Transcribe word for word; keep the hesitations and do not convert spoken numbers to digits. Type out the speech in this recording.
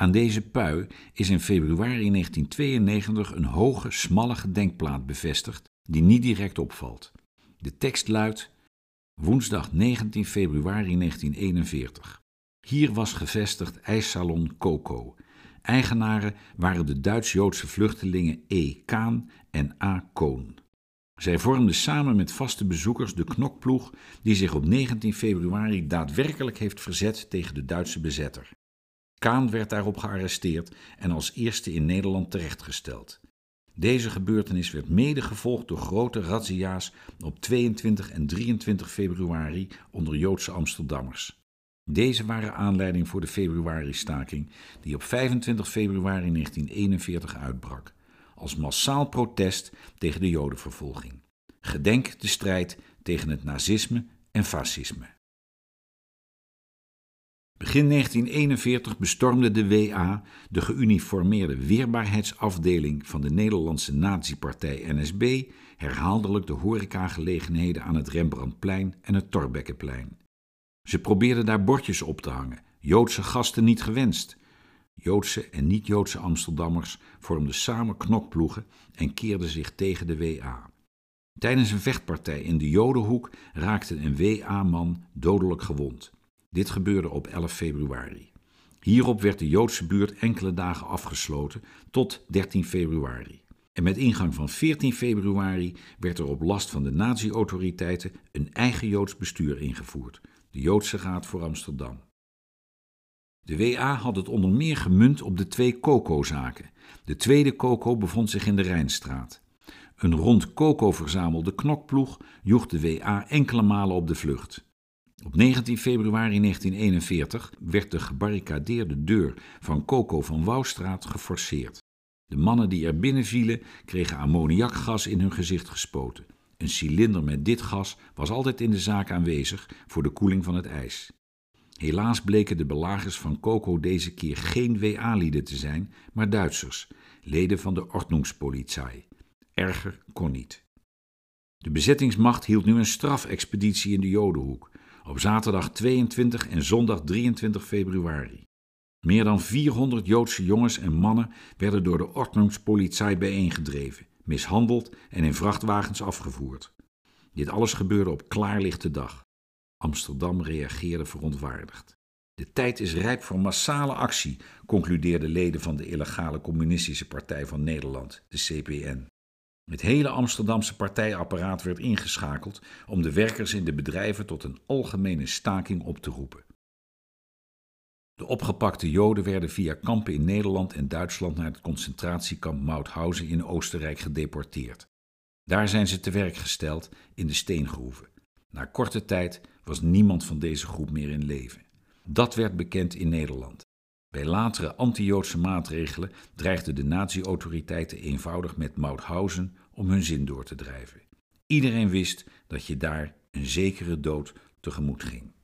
aan deze pui is in februari negentien tweeënnegentig een hoge, smalle gedenkplaat bevestigd die niet direct opvalt. De tekst luidt: woensdag negentien februari negentien eenenveertig. Hier was gevestigd ijssalon Coco. Eigenaren waren de Duits-Joodse vluchtelingen E. Kaan en A. Koon. Zij vormden samen met vaste bezoekers de knokploeg die zich op negentien februari daadwerkelijk heeft verzet tegen de Duitse bezetter. Kaan werd daarop gearresteerd en als eerste in Nederland terechtgesteld. Deze gebeurtenis werd mede gevolgd door grote razzia's op tweeëntwintig en drieëntwintig februari onder Joodse Amsterdammers. Deze waren aanleiding voor de februari-staking die op vijfentwintig februari negentien eenenveertig uitbrak, als massaal protest tegen de Jodenvervolging. Gedenk de strijd tegen het nazisme en fascisme. Begin negentien eenenveertig bestormde de W A, de geuniformeerde weerbaarheidsafdeling van de Nederlandse nazi-partij N S B, herhaaldelijk de horecagelegenheden aan het Rembrandtplein en het Thorbeckenplein. Ze probeerden daar bordjes op te hangen: Joodse gasten niet gewenst. Joodse en niet-Joodse Amsterdammers vormden samen knokploegen en keerden zich tegen de W A. Tijdens een vechtpartij in de Jodenhoek raakte een W A-man dodelijk gewond. Dit gebeurde op elf februari. Hierop werd de Joodse buurt enkele dagen afgesloten tot dertien februari. En met ingang van veertien februari werd er op last van de nazi-autoriteiten een eigen Joods bestuur ingevoerd, de Joodse Raad voor Amsterdam. De W A had het onder meer gemunt op de twee Coco-zaken. De tweede Coco bevond zich in de Rijnstraat. Een rond Coco verzamelde knokploeg joeg de W A enkele malen op de vlucht. Op negentien februari negentien eenenveertig werd de gebarricadeerde deur van Coco van Wouwstraat geforceerd. De mannen die er binnen vielen kregen ammoniakgas in hun gezicht gespoten. Een cilinder met dit gas was altijd in de zaak aanwezig voor de koeling van het ijs. Helaas bleken de belagers van Coco deze keer geen W A-lieden te zijn, maar Duitsers, leden van de Ordnungspolizei. Erger kon niet. De bezettingsmacht hield nu een strafexpeditie in de Jodenhoek, op zaterdag tweeëntwintig en zondag drieëntwintig februari. Meer dan vierhonderd Joodse jongens en mannen werden door de Ordnungspolizei bijeengedreven, mishandeld en in vrachtwagens afgevoerd. Dit alles gebeurde op klaarlichte dag. Amsterdam reageerde verontwaardigd. De tijd is rijp voor massale actie, concludeerden leden van de illegale Communistische Partij van Nederland, de C P N. Het hele Amsterdamse partijapparaat werd ingeschakeld om de werkers in de bedrijven tot een algemene staking op te roepen. De opgepakte Joden werden via kampen in Nederland en Duitsland naar het concentratiekamp Mauthausen in Oostenrijk gedeporteerd. Daar zijn ze te werk gesteld in de steengroeven. Na korte tijd was niemand van deze groep meer in leven. Dat werd bekend in Nederland. Bij latere anti-Joodse maatregelen dreigden de nazi-autoriteiten eenvoudig met Mauthausen om hun zin door te drijven. Iedereen wist dat je daar een zekere dood tegemoet ging.